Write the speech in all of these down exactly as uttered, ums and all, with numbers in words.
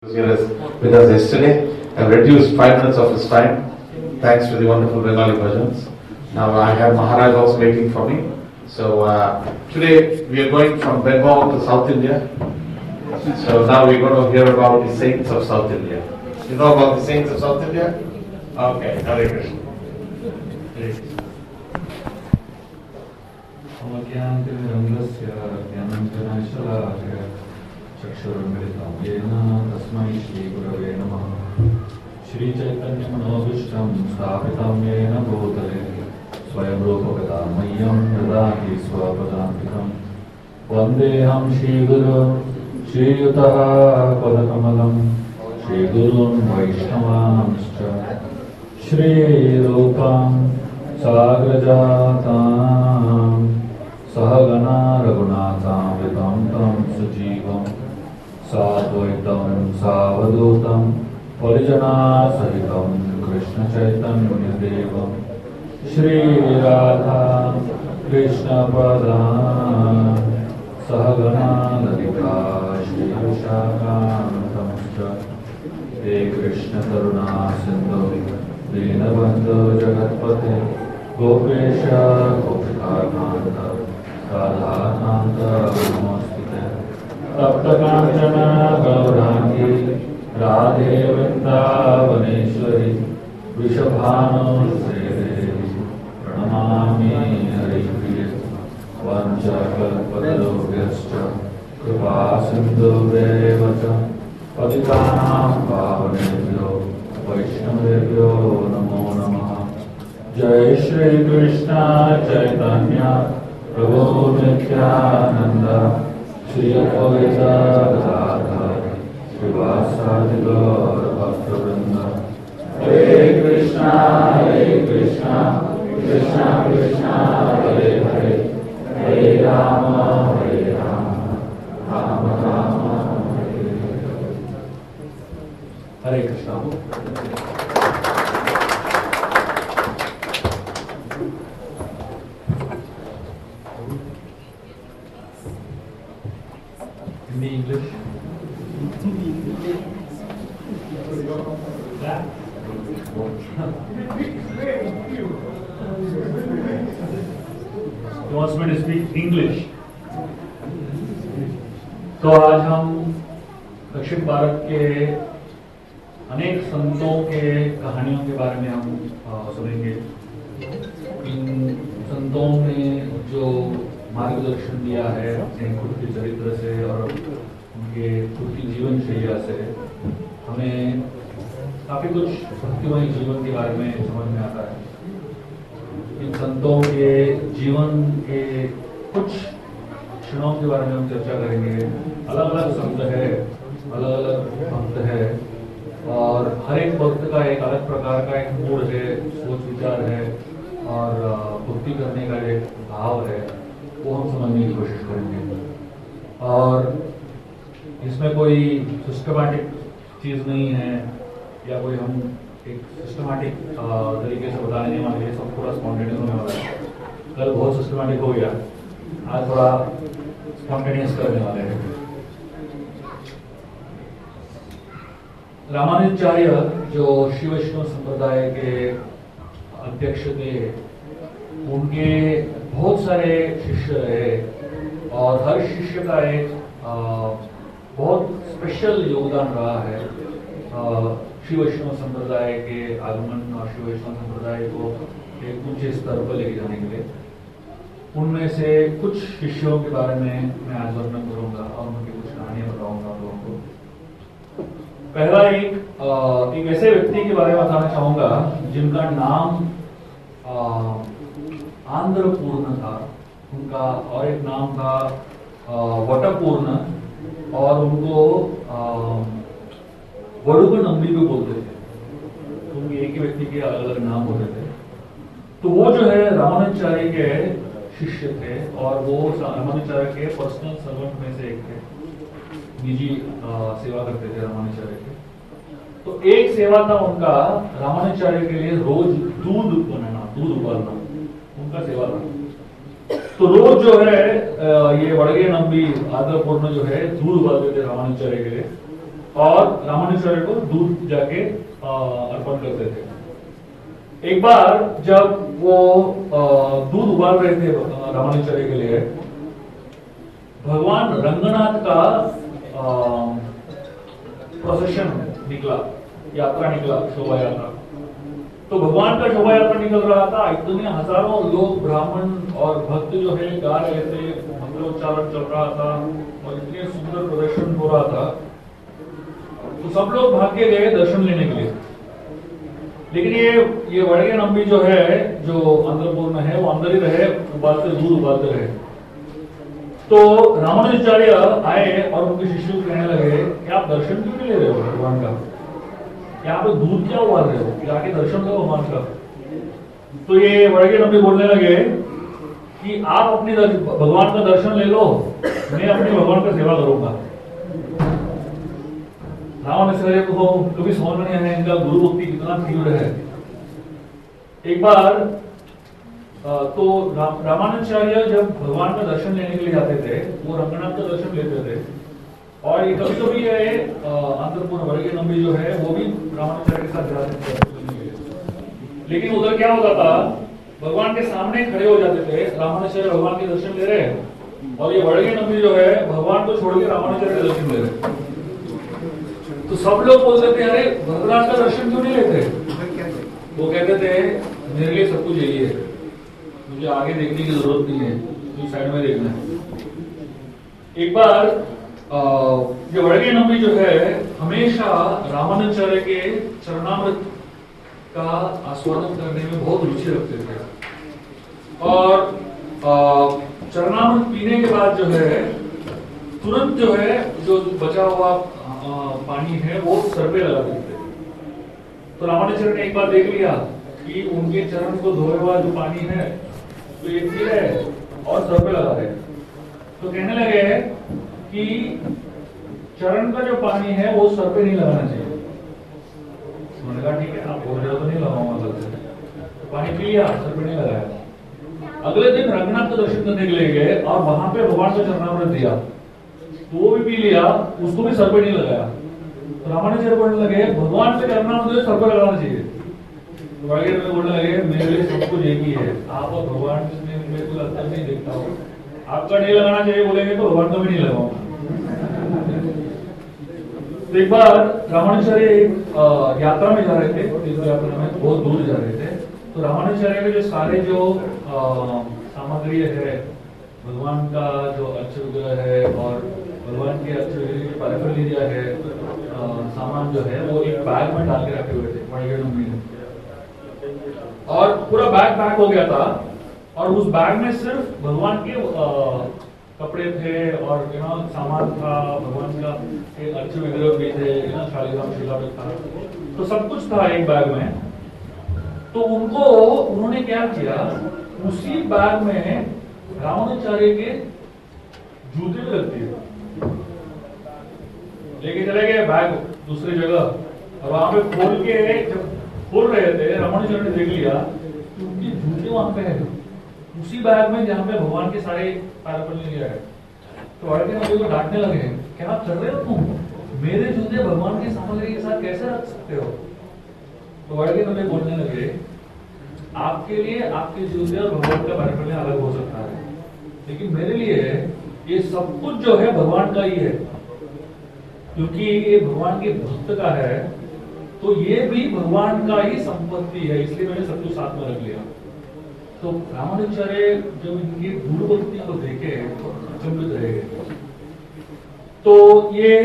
With us yesterday, I've reduced five minutes of his time, thanks to the wonderful Bengali versions. Now I have Maharaj also waiting for me. So uh, today we are going from Bengal to South India. So now we're going to hear about the saints of South India. You know about the saints of South India? Okay, Hare Krishna. Hare Krishna. चक्षुरुन्मिलितं येन तस्मै श्रीगुरवे नमः। श्रीचैतन्यमनोभीष्टं स्थापितं येन भूतले स्वयं रूपकथा मह्यं ददाति स्वपदान्तिकं। वन्देऽहं श्रीगुरुं श्रीयुतः पदकमलं श्रीगुरून् वैष्णवांश्च श्रीरूपं साग्रजातां सहगणा रघुनाथामृतं तं सजीवम् साद्वैतं सावधूतं परिजनासहितं कृष्णचैतन्यदेवं श्रीराधा कृष्णपदान् सहगणा ललिता श्रीविशाखान्वितंश्च हे कृष्णकरुणा सिन्धो दीनबन्धो जगत्पते गोपेश गोपिकाकान्त राधाकान्त नमोऽस्तुते। तप्तकाञ्चन गौराङ्गी राधे वृन्दावनेश्वरी वृषभानुसुते प्रणमामि हरिप्रिये। वञ्चकल्पतरुभ्यश्च कृपा सिन्धुभ्येव च पतितानां पावनेभ्यो वैष्णवेभ्यो नमो नमः। जय श्री कृष्ण चैतन्य प्रभु नित्यानंद श्री अद्वैत गदाधर श्रीवासादि गौर भक्तवृंद। हरे कृष्णा हरे कृष्णा कृष्णा कृष्णा हरे हरे हरे राम हरे राम राम राम हरे हरे। हरे Krishna. English. He wants me to speak English. तो आज हम दक्षिण भारत के अनेक संतों के कहानियों के बारे में हम सुनेंगे। इन संतों ने जो मार्गदर्शन दिया है अपने खुद के चरित्र से और उनके खुद की जीवन शैली से हमें काफी कुछ भक्तिमय जीवन के बारे में समझ में आता है। इन संतों के जीवन के कुछ क्षणों के बारे में हम चर्चा करेंगे। अलग अलग संत है, अलग अलग भक्त है और हर एक भक्त का एक अलग प्रकार का एक मूड है, सोच विचार है और भक्ति करने का एक भाव है, वो हम समझने की कोशिश करेंगे। और इसमें कोई सिस्टमैटिक चीज़ नहीं है या कोई हम एक सिस्टमैटिक तरीके से बताने नहीं वाले, सब पूरा स्पॉन्टेनियस होने वाला है। कल बहुत सिस्टमैटिक हो गया, आज थोड़ा स्पॉन्टेनियस करने वाले हैं। रामानुजाचार्य जो श्री वैष्णव संप्रदाय के अध्यक्ष थे, उनके बहुत सारे शिष्य रहे और हर शिष्य का एक आ, बहुत स्पेशल योगदान रहा है श्री वैष्णव संप्रदाय के आगमन और श्री वैष्णव संप्रदाय को एक ऊंचे स्तर पर लेके जाने के लिए। उनमें से कुछ शिष्यों के बारे में मैं आज वर्णन करूंगा और उनकी कुछ कहानियां बताऊंगा आप लोगों को। पहला एक आ, एक ऐसे व्यक्ति के बारे में बताना चाहूंगा जिनका नाम आ, आंध्रपूर्ण था उनका, और एक नाम था वटपूर्ण, और उनको वडुग नंबी भी बोलते थे। उनके एक ही व्यक्ति के अलग अलग नाम होते थे। तो वो जो है रामानुजाचार्य के शिष्य थे और वो रामानुजाचार्य के पर्सनल सर्वेंट में से एक थे, निजी सेवा करते थे रामानुजाचार्य के। तो एक सेवा था उनका रामानुजाचार्य के लिए रोज दूध बनाना, दूध उबालना उनका सेवा था। तो रोज जो है ये वड़गे नंबी आंध्रपूर्ण जो है दूध उबालते थे रामानुजाचार्य के लिए। और रामानुजाचार्य को दूध जाके अर्पण करते थे। एक बार जब वो दूध उबाल रहे थे रामानुजाचार्य के लिए, भगवान रंगनाथ का प्रोसेशन निकला, यात्रा निकला, शोभा यात्रा। तो भगवान का शोभा यात्रा निकल रहा था, इतने हजारों लोग, ब्राह्मण और भक्त जो है गा रहे थे, मंत्रोच्चारण चल रहा था और इतने सुंदर प्रदर्शन हो रहा था। तो सब लोग भाग के गए दर्शन लेने के लिए। लेकिन ये ये वड़गे नंबी जो है, जो अंदरपुर में है, वो अंदर ही रहे, उबालते दूध उबालते रहे। तो रामानुजाचार्य आए और उनके शिष्य कहने लगे कि आप दर्शन क्यों नहीं ले रहे हो भगवान का, यहाँ पे दूध क्या उबाल रहे हो, जाके दर्शन करो भगवान का। तो ये वड़गे नंबी बोलने लगे कि आप अपनी भगवान का दर्शन ले लो, मैं अपनी भगवान का सेवा करूंगा। रामानुजाचार्य को कभी समझ नहीं आया इनका गुरु भक्ति कितना तीव्र है। एक बार तो रामानुजाचार्य जब भगवान का दर्शन लेने के लिए जाते थे, वो रंगनाथ का दर्शन लेते थे। और ये कभी कभी है अंतरपुर वर्गीय नंबी जो है वो भी रामानुजाचार्य के साथ जाते थे। लेकिन उधर क्या होता था, भगवान के सामने खड़े हो जाते थे, रामानुजाचार्य भगवान के दर्शन ले रहे, और ये वर्गीय नंबी जो है भगवान को छोड़ के रामानुजाचार्य के दर्शन ले रहे। तो सब लोग बोलते थे, अरे भगवान का दर्शन क्यों नहीं लेते? वो कहते थे मेरे लिए सब कुछ यही है, मुझे आगे देखने की जरूरत नहीं है, मुझे साइड में देखना है। एक बार ये वर्गीय नंबी जो है हमेशा रामानुजाचार्य के चरणामृत का आस्वादन करने में बहुत रुचि रखते थे। और चरणामृत पीने के बाद जो है तुरंत जो है जो बचा हुआ पानी है वो सर पे लगा देते। तो रामानुजाचार्य ने एक बार देख लिया कि उनके चरण को धोए हुआ जो पानी है तो ये पी रहे और सर पे लगा रहे। तो कहने लगे कि चरण का जो पानी है वो सर पे नहीं लगाना चाहिए। उन्होंने कहा ठीक है, आप बोल रहे हो तो नहीं लगाऊंगा सर पे। तो पानी पी लिया, सर पे नहीं लगाया। अगले दिन रंगनाथ का दर्शन करने के लिए गए और वहां पे भगवान का चरणामृत दिया, तो वो भी पी लिया, उसको भी सर पे नहीं लगाया। तो रामानुजाचार्य बोलने लगे भगवान के चरणामृत सर पे लगाना चाहिए। तो बोलने लगे मेरे लिए सब कुछ एक ही है, आप और भगवान में मेरे को अंतर नहीं देखता हो, आपका नहीं लगाना चाहिए बोलेंगे तो भगवान का भी नहीं लगाऊंगा। तो एक बार रामानुजाचार्य एक यात्रा में जा रहे थे, तीर्थ यात्रा में, बहुत दूर जा रहे थे। तो रामानुजाचार्य के जो सारे जो सामग्री है, भगवान का जो अर्च विग्रह है और भगवान के अर्च विग्रह की पैराफर्नालिया है, सामान जो है वो एक बैग में डाल के रखे हुए थे वर्गीय नंबी ने। और पूरा बैग पैक हो गया था और उस बैग में सिर्फ भगवान के आ, कपड़े थे और यू नो सामान था, भगवान का एक अर्च विग्रह भी थे, यू नो शालिग्राम शिला भी था, तो सब कुछ था एक बैग में। तो उनको उन्होंने क्या किया, उसी बैग में रामानुजाचार्य के जूते भी रख दिए, लेके चले गए बैग दूसरी जगह। और वहां पे खोल के जब खोल रहे थे, रामानुजाचार्य ने देख लिया कि उनके जूते वहां पे है, उसी बैग में जहां पे भगवान के सारे पैराफर्नालिया है। तो वर्गीय नंबी को डांटने लगे, क्या कर रहे हो तुम, मेरे जूते भगवान की सामग्री के साथ कैसे रख सकते हो? तो वर्गीय नंबी बोलने लगे, आपके लिए आपके जूते और भगवान का पैराफर्नालिया अलग हो सकता है, लेकिन मेरे लिए ये सब कुछ जो है भगवान का ही है, क्योंकि ये भगवान के भक्त का है, तो ये भी भगवान का ही संपत्ति है, इसलिए मैंने सब कुछ साथ में रख लिया। तो रामानुजाचार्य जब इनकी गुरु भक्ति को देखे तो अचंभित रह गए। तो ये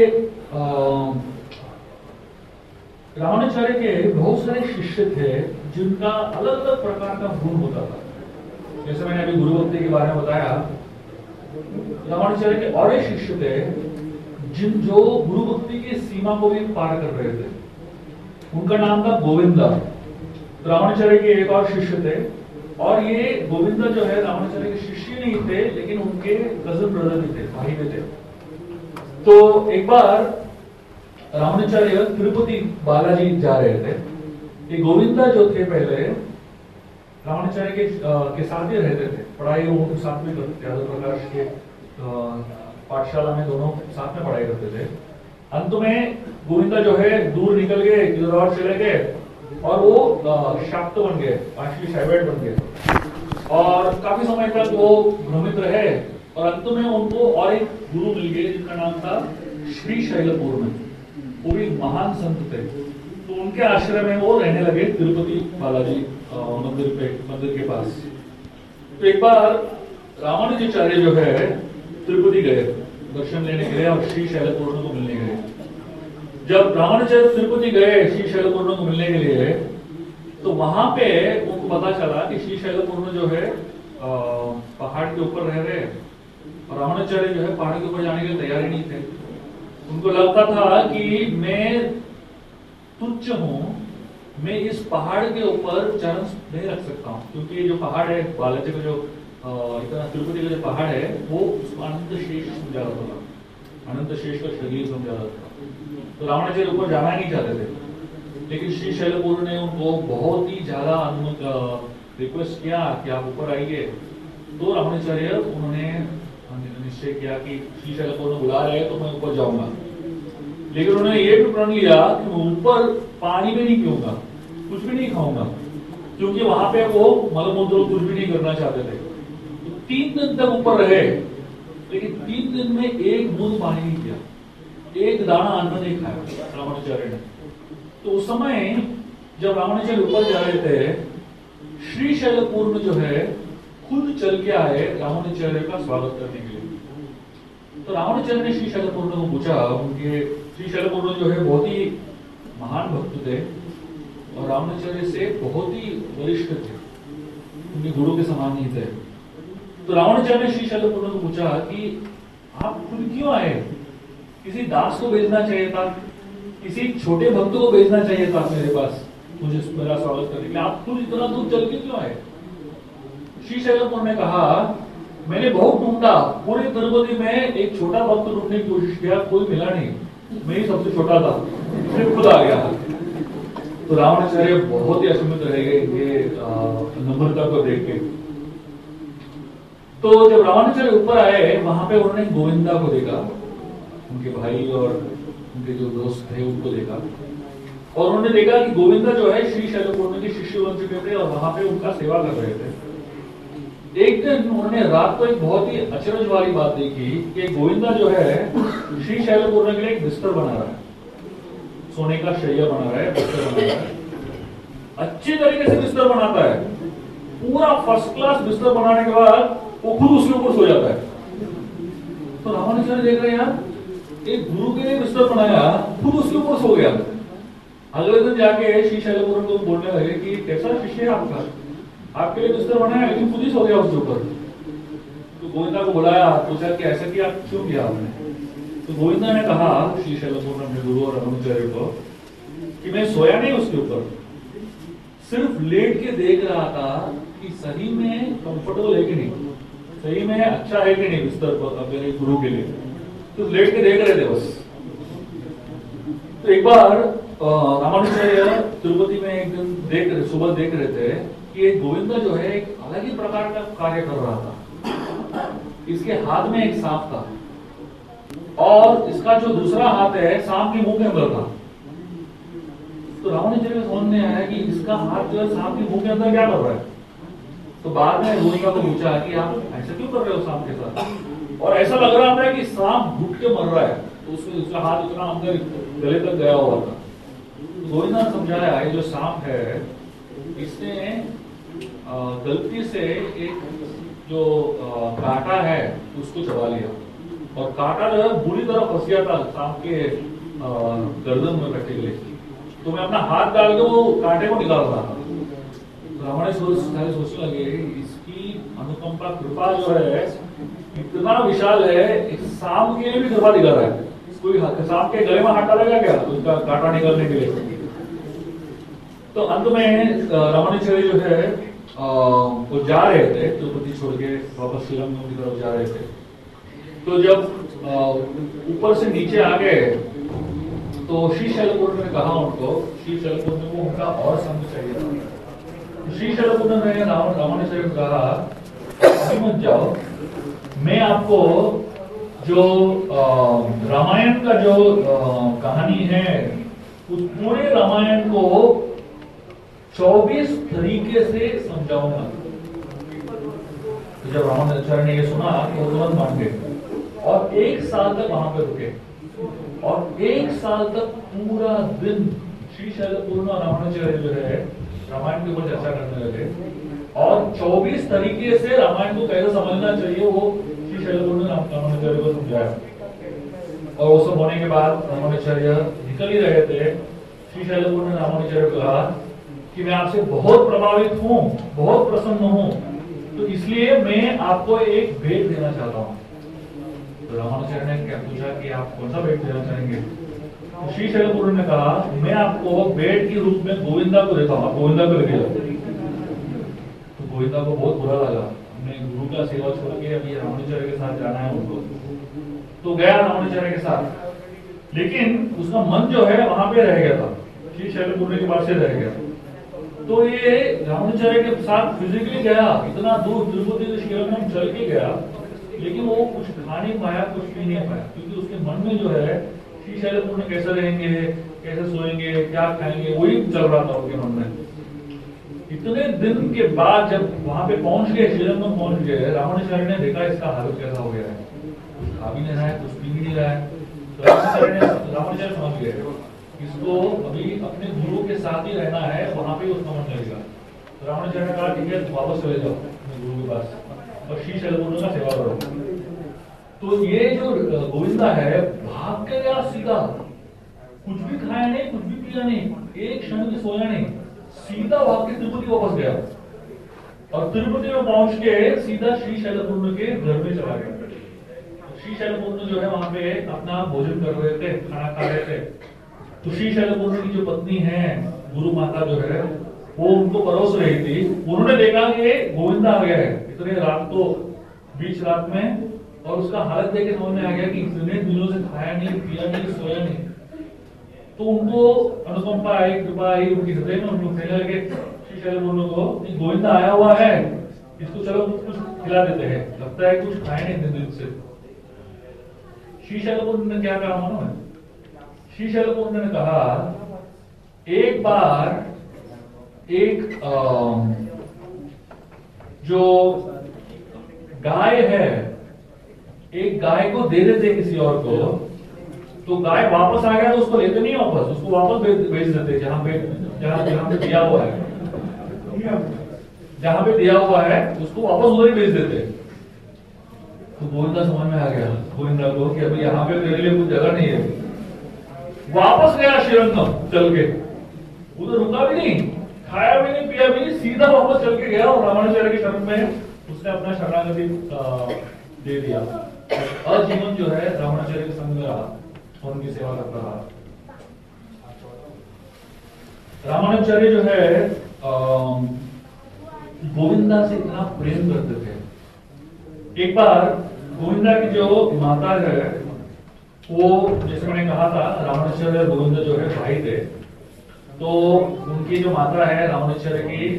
रामानुजाचार्य के बहुत सारे शिष्य थे जिनका अलग अलग प्रकार का गुण होता था। जैसे मैंने अभी गुरु भक्ति के बारे में बताया, रामानुजाचार्य के और एक शिष्य थे जिन जो गुरु भक्ति की सीमा को भी पार कर रहे थे, उनका नाम था गोविंदा। रामानुजाचार्य के एक और शिष्य थे, और ये गोविंदा जो है रामानुजाचार्य के शिष्य नहीं थे, लेकिन उनके कजन ब्रदर भी थे, भाई भी थे। तो एक बार रामानुजाचार्य तिरुपति बालाजी जा रहे थे। ये गोविंदा जो थे पहले रामानुजाचार्य के, के साथ ही रहते थे, पढ़ाई वो साथ में करते थे, प्रकाश के पाठशाला में दोनों साथ में पढ़ाई करते थे। अंत में गोविंदा जो है दूर निकल गए, किधर और चले गए और वो शाक्त बन गए, एक्चुअली शैवेट बन गए और काफी समय तक वो भ्रमित रहे और अंत में उनको और एक गुरु मिल गए जिनका नाम था श्री शैलपूर्ण। वो भी महान संत थे, तो उनके आश्रम में वो रहने लगे तिरुपति बालाजी मंदिर पे मंदिर के पास। तो एक बार रामानुजाचार्य जो है तिरुपति गए दर्शन लेने के लिए और श्री शैलपूर्ण को मिलने गए। जब रामानुजाचार्य तिरुपति गए श्री शैलपूर्ण को मिलने के लिए, तो वहां पे उनको पता चला कि श्री शैलपूर्ण जो है पहाड़ के ऊपर रह रहे और रामानुजाचार्य जो है पहाड़ के ऊपर जाने के लिए तैयार ही नहीं थे। उनको लगता था कि मैं तुच्छ हूं, मैं इस पहाड़ के ऊपर चरण नहीं रख सकता हूं, क्योंकि ये जो पहाड़ है बालाजी का जो इतना तिरुपति का जो पहाड़ है वो उसको अनंत शेष समझा रहा था, अनंत शेष का शरीर समझा रहा था। तो रामानुजाचार्य ऊपर जाना नहीं चाहते थे, लेकिन श्री शैलपूर्ण ने उनको बहुत ही ज्यादा रिक्वेस्ट किया कि आप ऊपर आइए। तो रामानुजाचार्य उन्होंने निश्चय किया कि श्री शैलपूर्ण बुला रहे हैं तो मैं ऊपर जाऊंगा, लेकिन उन्होंने ये भी प्रण लिया कि मैं ऊपर पानी में नहीं पीऊंगा, कुछ भी नहीं खाऊंगा, क्योंकि वहां पे वो मलमूत्र कुछ भी नहीं करना चाहते थे। तो तीन दिन तक ऊपर रहे, लेकिन तीन दिन में एक बूंद पानी नहीं पिया, एक दाना अन्न नहीं खाया रामानुजाचार्य ने। तो उस समय जब रामानुजाचार्य ऊपर जा रहे थे, श्री शैलपूर्ण जो है खुद चल के आए रामानुजाचार्य का स्वागत करने के लिए। तो रामानुजाचार्य ने श्री शैलपूर्ण को पूछा, उनके श्री शैलपूर्ण जो है बहुत ही महान भक्त थे और रामानुजाचार्य से बहुत ही वरिष्ठ थे, उनके गुरु के समान ही थे। तो रामानुजाचार्य ने श्री शैलपूर्ण को पूछा कि आप खुद क्यों आए? किसी दास को भेजना चाहिए था, किसी छोटे भक्त को भेजना चाहिए था मेरे पास मुझे मेरा स्वागत करने के लिए, आप खुद इतना दूर चल के क्यों आए? श्री शैलपूर्ण ने कहा, मैंने बहुत ढूंढा, पूरे तिरुपति में एक छोटा भक्त ढूंढने की कोशिश किया, कोई मिला नहीं, मैं ही सबसे छोटा था, इसलिए खुद आ गया। तो रामानुजाचार्य बहुत ही अचंभित रह गए ये नम्रता को देख के। तो जब रामानुजाचार्य ऊपर आए, वहां पे उन्होंने गोविंदा को देखा, उनके भाई और उनके जो दोस्त थे उनको देखा, और उन्होंने देखा कि गोविंदा जो है श्री शैलपूर्ण के शिष्य बन चुके थे और वहां पे उनका सेवा कर रहे थे। एक दिन उन्होंने रात को एक बहुत ही अचरज वाली बात देखी कि गोविंदा जो है श्री शैलपूर्ण के लिए एक बिस्तर बना रहा है, सोने का शैया बना रहा है, बिस्तर बना रहा है, अच्छी तरीके से बिस्तर बनाता है, पूरा फर्स्ट क्लास बिस्तर बनाने के बाद वो खुद उसके ऊपर सो जाता है। तो रामानुजाचार्य देख रहे हैं यार, एक गुरु के लिए बिस्तर बनाया, खुद उसके ऊपर सो गया। अगले दिन जाके श्री शैलपूर्ण को बोलने लगे कि कैसा शिष्य है आपका, आपके लिए बिस्तर बनाया लेकिन खुद ही सो गया उसके ऊपर। तो गोविंदा को बुलाया, पूछा कि ऐसा किया क्यों किया आपने? तो गोविंदा ने कहा श्री शैलपूर्ण अपने गुरु और रामानुजाचार्य को कि मैं सोया नहीं उसके ऊपर, सिर्फ लेट के देख रहा था कि सही में कंफर्टेबल है कि नहीं, सही में अच्छा है कि नहीं बिस्तर पर अपने गुरु के लिए, तो लेट के देख रहे थे बस। तो एक बार रामानुजाचार्य तिरुपति में एक दिन देख रहे सुबह देख रहे थे कि गोविंदा जो है एक अलग ही प्रकार का कार्य कर रहा था। इसके हाथ में एक सांप था और इसका जो दूसरा हाथ है सांप के मुंह के अंदर था। तो रामानुजाचार्य को समझ में आया कि इसका हाथ जो है सांप के मुंह के अंदर क्या कर रहा है। तो बाद में गोविंदा को पूछा कि आप ऐसा क्यों कर रहे हो सांप के साथ, और ऐसा लग रहा था कि सांप घुट के मर रहा है, तो उसमें उसका हाथ इतना अंदर गले तक गया हुआ था। तो गोविंदा ने समझाया ये जो सांप है इसने गलती से एक जो कांटा है उसको चबा लिया, और कांटा जो है बुरी तरह फंस गया था सांप के गर्दन में कटे गले। तो मैं अपना हाथ डाल के वो कांटे को निकाल रहा था। रावण सोचने सोचने लगे इसकी अनुकंपा कृपा जो है इतना विशाल है, इस सांप के लिए भी कृपा दिखा रहा है, कोई सांप के गले में हाथ डालेगा क्या उसका कांटा निकालने के लिए। तो अंत में रामानुजाचार्य जो है वो जा रहे थे तिरुपति छोड़ के वापस श्रीरंगम की तरफ जा रहे थे। तो जब ऊपर से नीचे आ गए तो श्री शैलपूर्ण ने कहा उनको, श्री शैलपूर्ण को उनका और संग चाहिए था। श्री शैलपूर्ण ने रामानुजाचार्य को कहा अभी मत जाओ, मैं आपको जो रामायण का जो आ, कहानी है, उस पूरे रामायण को चौबीस तरीके से समझाऊंगा। तो जब रामानुजाचार्य ने ये सुना तो वो तुरंत मान गए और एक साल तक वहां पे रुके और एक साल तक पूरा दिन श्री शैलपूर्ण और रामानुजाचार्य जो है रामायण के ऊपर चर्चा करने लगे और चौबीस तरीके से रामायण को कैसे समझना चाहिए वो श्री शैलपूर्ण ने रामानुजाचार्य को समझाया। और वो सब होने के बाद रामानुजाचार्य निकल ही रहे थे। श्री शैलपूर्ण ने रामानुजाचार्य को कहा कि मैं आपसे बहुत प्रभावित हूँ, बहुत प्रसन्न हूँ, तो इसलिए मैं आपको एक भेंट देना चाहता हूँ। तो रामानुजाचार्य ने क्या पूछा कि आप कौन सा भेंट देना चाहेंगे? तो श्री शैलपूर्ण ने कहा मैं आपको भेंट के रूप में गोविंदा को देता हूँ, आप गोविंदा को लेके जाओ। तो गोविंदा को बहुत बुरा लगा, हमने गुरु का सेवा छोड़ के अभी रामानुजाचार्य के साथ जाना है उनको। तो गया रामानुजाचार्य के साथ, लेकिन उसका मन जो है वहां पे रह गया था, श्री शैलपूर्ण के पास से रह गया। तो ये रामानुजाचार्य के साथ फिजिकली गया, इतना दूर तिरुपति से श्रीरंगम चल के गया, लेकिन वो कुछ खा नहीं पाया, कुछ पी नहीं पाया, क्योंकि उसके मन में जो है श्री शैलपूर्ण कैसे रहेंगे, कैसे सोएंगे, क्या खाएंगे, वही चल रहा था उसके मन में। इतने दिन के बाद जब वहां पे पहुंच गए, श्रीरंगम पहुंच गए, रामानुजाचार्य ने देखा इसका हालत कैसा हो गया है, कुछ खा भी नहीं रहा है, कुछ पी भी नहीं रहा है। तो रामानुजाचार्य ने रामानुजाचार्य समझ गए इसको अभी अपने गुरु के साथ ही रहना है, वहां पे उसका मन लगेगा। तो रामानुजाचार्य ने कहा ठीक है वापस चले जाओ अपने गुरु के पास और श्री शैलपूर्ण का सेवा करो। तो ये जो गोविंदा है भाग के गया सीधा, कुछ भी खाया नहीं, कुछ भी पिया नहीं, एक क्षण भी सोया नहीं, सीधा भाग के तिरुपति वापस गया और तिरुपति में पहुंच के सीधा श्री शैलपूर्ण के घर में चला गया। श्री शैलपूर्ण जो है वहां पे अपना भोजन कर रहे थे, खाना खा रहे थे। तो श्री शैलपूर्ण की जो पत्नी है गुरु माता जो है वो उनको परोस रही थी। उन्होंने देखा कि गोविंदा आ गया है इतने रात को, बीच रात में, और उसका हालत देख के समझ में आ गया कि इतने दिनों से खाया नहीं, पिया नहीं, सोया नहीं। तो उनको अनुकंपा आई, कृपा आई उनकी हृदय में, उनको कहने लगे श्री शैलपूर्ण को गोविंदा आया हुआ है, इसको चलो कुछ कुछ खिला देते हैं, लगता है कुछ खाए नहीं इतने दिन से। श्री शैलपूर्ण ने क्या कहा मानो है? श्री शैलपूर्ण ने कहा एक बार एक आ, जो गाय है, एक गाय को दे देते किसी और को, तो गाय वापस आ गया तो उसको लेते नहीं वापस, उसको वापस भेज देते जहां पे जहां जहां पे दिया हुआ है, जहां पे दिया हुआ है उसको वापस उधर ही भेज देते। तो गोविंदा समझ में आ गया गोविंदा को कि अभी यहाँ पे मेरे लिए कुछ जगह नहीं है। वापस गया श्रीरंगम चल के, उधर रुका भी नहीं, खाया भी नहीं, पिया भी नहीं, सीधा वापस चल के गया और रामानुजाचार्य के शरण में उसने अपना शरणागति दे दिया। आजीवन जो है रामानुजाचार्य के संग में रहा और उनकी सेवा करता रहा। रामानुजाचार्य जो है गोविंदा से इतना प्रेम करते थे। एक बार गोविंदा की जो माता है वो, जैसे मैंने कहा था रामानुजाचार्य और गोविंदा जो है भाई थे, तो उनकी जो माता है रामानुजाचार्य की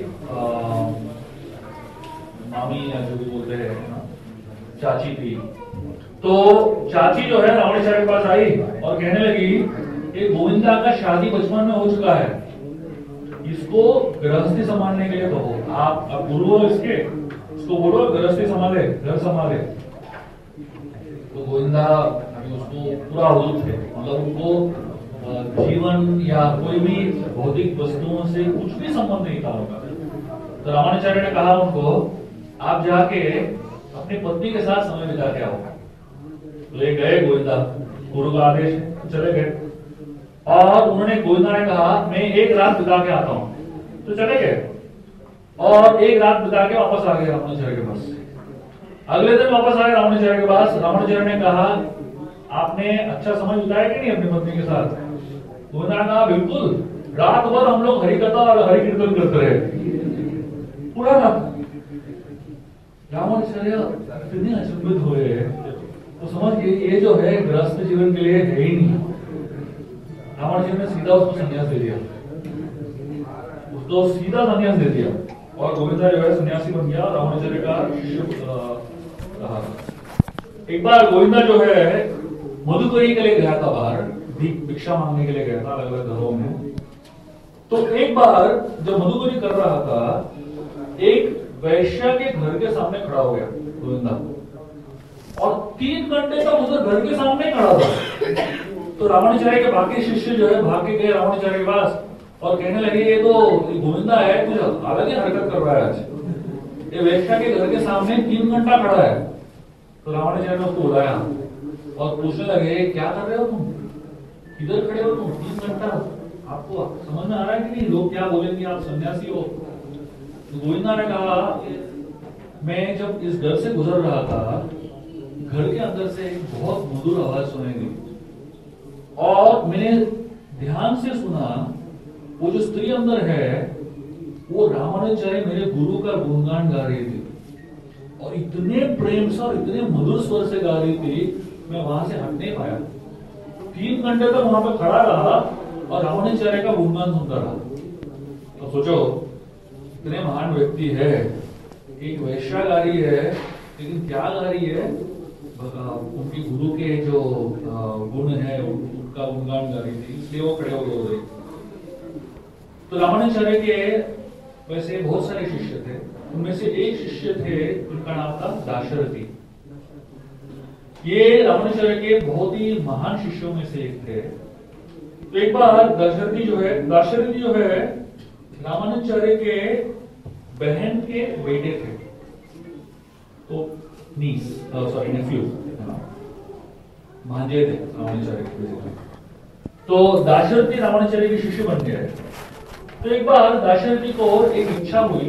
मामी या जो भी बोलते हैं चाची थी। तो चाची जो है रामानुजाचार्य के पास आई और कहने लगी कि गोविंदा का शादी बचपन में हो चुका है, इसको गृहस्थी संभालने के लिए कहो, आप आप गुरु हो इसके, इसको बोलो गृहस्थी संभाले, घर संभाले। तो गोविंदा अभी उसको पूरा हुजूर थे, मतलब उनको जीवन या कोई भी भौतिक वस्तुओं से कुछ भी संबंध नहीं था उनका। तो रामानुजाचार्य ने कहा उनको आप जाके अपनी पत्नी के साथ समय बिता के आओ। ले गए गोविंदा, गुरु का आदेश है, चले गए और उन्होंने गोविंदा ने कहा मैं एक रात बिता के आता हूं, तो चले गए और एक रात बिता के वापस आ गए रामानुजाचार्य के पास। अगले दिन वापस आए रामानुजाचार्य के पास। रामानुजाचार्य ने कहा आपने अच्छा समय बिताया कि नहीं अपनी पत्नी के साथ? गोविंदा ने कहा बिल्कुल, रात भर हम लोग हरिकथा और हरि कीर्तन करते रहे पूरा रात। रामानुजाचार्य इतने अचंभित हुए तो समझ गए ये जो है गृहस्थ जीवन के लिए है ही नहीं। रामानुजाचार्य ने सीधा उसको संन्यास दे दिया, उसको सीधा संन्यास दे दिया और गोविंदा जो है सन्यासी बन गया, रामानुजाचार्य का शिष्य रहा। एक बार गोविंदा जो है मधुकरी के लिए गया था, बाहर भिक्षा मांगने के लिए गया था अलग अलग घरों में। तो एक बार जब मधुकरी कर रहा था, एक वैश्या के घर के सामने खड़ा हो गया गोविंदा, और तीन घंटे तक उधर घर के सामने खड़ा था। तो रामानुचार्य के बाकी शिष्य जो है भाग के गए रामानुचार्य के पास और कहने लगे ये तो गोविंदा है, कुछ अलग ही हरकत कर रहा है आज, ये वैश्या के घर के सामने तीन घंटा खड़ा है। तो रामानुचार्य ने उसको बुलाया और पूछने लगे क्या कर रहे हो तुम, किधर खड़े हो तुम तीन घंटा, आपको समझ में आ रहा है कि नहीं, लोग क्या बोलेंगे आप सन्यासी हो। तो गोविंदा ने कहा मैं जब इस घर से गुजर रहा था, घर के अंदर से एक बहुत मधुर आवाज सुनाई दी और मैंने ध्यान से सुना, वो जो स्त्री अंदर है वो रामानुचार्य मेरे गुरु का गुणगान गा रही थी और इतने प्रेम से और इतने मधुर स्वर से गा रही थी, मैं वहां से हट नहीं पाया। तीन घंटे तक वहां पे खड़ा रहा और रामानुचार्य का गुणगान सुनता रहा। तो सोचो इतने महान व्यक्ति है, एक वैश्या गा रही है, लेकिन क्या गा रही है, उनके गुरु के जो गुण है उनका गुणगान गा रही थी, इसलिए वो खड़े हो गए। तो रामानुचार्य के वैसे बहुत सारे शिष्य थे, उनमें से एक शिष्य थे उनका नाम था दाशरथी। ये रामानुचार्य के बहुत ही महान शिष्यों में से एक थे। तो एक बार दाशरथी जो है दाशरथी जो है रामानुचार्य के बहन के बेटे थे, तो नीस सॉरी नेफ्यू भांजे थे रामानुचार्य के। तो दाशरथी रामानुचार्य के शिष्य बन गए। तो एक बार दाशरथी को एक इच्छा हुई,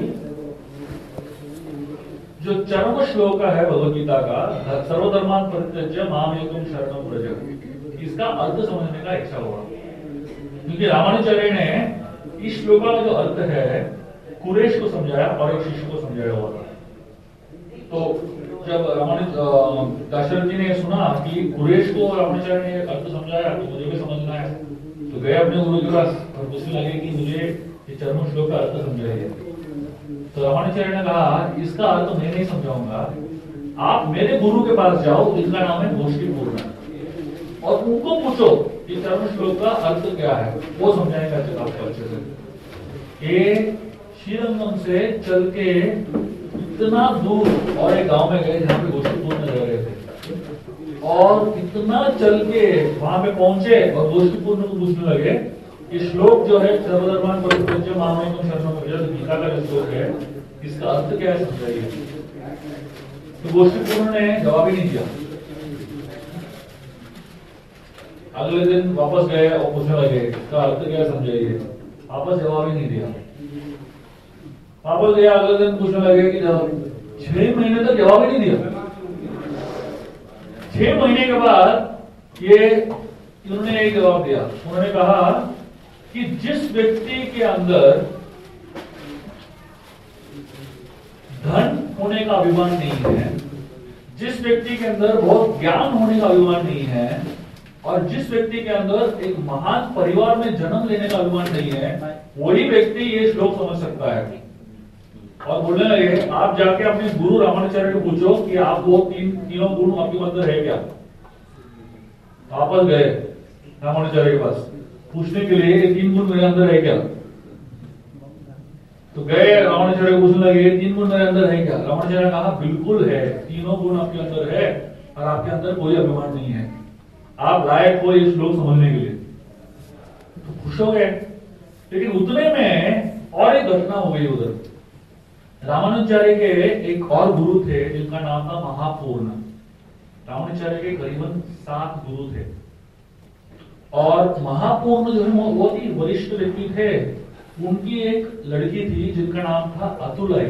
जो चरम श्लोक है भगवद गीता का, सर्वधर्मान परित्यज्य माम एकम शरणं व्रज, इसका अर्थ समझने का इच्छा हुआ। क्योंकि रामानुचार्य ने इस श्लोक का जो अर्थ है कुरेश को समझाया और एक शिष्य को समझाया हुआ था। तो जब रामानुज दाशरथी ने सुना कि कुरेश को रामानुचार्य ने अर्थ समझाया तो मुझे भी समझना है, तो गए अपने गुरु के पास और पूछने लगे कि मुझे ये चरम श्लोक का अर्थ समझाइए। तो रामानुचार्य ने कहा इसका अर्थ मैं नहीं समझाऊंगा, आप मेरे गुरु के पास जाओ, जिनका नाम है गोष्ठीपूर्ण, और उनको पूछो कि चरम श्लोक का अर्थ क्या है, वो समझाएंगे आपको अच्छे से। ये श्रीरंगम से चल के इतना दूर और एक गांव में गए जहां पे गोष्ठीपूर्ण रह रहे थे, और इतना चल के वहां पे पहुंचे और गोष्ठीपूर्ण को पूछने लगे ये श्लोक जो है सर्वधर्मान परित्यज्य माम एकम शरणं व्रज, गीता का जो श्लोक है इसका अर्थ क्या है समझाइए। तो गोष्ठीपूर्ण ने जवाब ही नहीं दिया। अगले दिन वापस गए और पूछने लगे इसका अर्थ क्या है समझाइए, वापस जवाब ही नहीं दिया। वापस गया, अगले दिन पूछने लगे कि छह महीने तक जवाब ही नहीं दिया। छह महीने के बाद ये इन्होंने एक जवाब दिया, उन्होंने कहा कि जिस व्यक्ति के अंदर धन होने का अभिमान नहीं है, जिस व्यक्ति के अंदर बहुत ज्ञान होने का अभिमान नहीं है, और जिस व्यक्ति के अंदर एक महान परिवार में जन्म लेने का अभिमान नहीं है, वही व्यक्ति ये श्लोक समझ सकता है। और बोलने लगे आप जाके अपने गुरु रामानुचार्य को पूछो कि आप वो तीन तीनों गुण आपके अंदर है क्या। वापस गए रामानुचार्य के पास पूछने के लिए ये तीन गुण मेरे अंदर है क्या। तो गए रामानुचार्य को पूछने लगे ये तीन गुण मेरे अंदर है क्या। रामानुचार्य ने कहा बिल्कुल है, तीनों गुण आपके अंदर है और आपके अंदर कोई अभिमान नहीं है, आप लायक हो ये श्लोक समझने के लिए। तो खुश हो गए। लेकिन उतने में और एक घटना हो गई उधर। रामानुचार्य के एक और गुरु थे जिनका नाम था महापूर्ण। रामानुचार्य के करीबन सात गुरु थे और महापूर्ण जो है वो भी वरिष्ठ व्यक्ति थे। उनकी एक लड़की थी जिनका नाम था अतुलाई।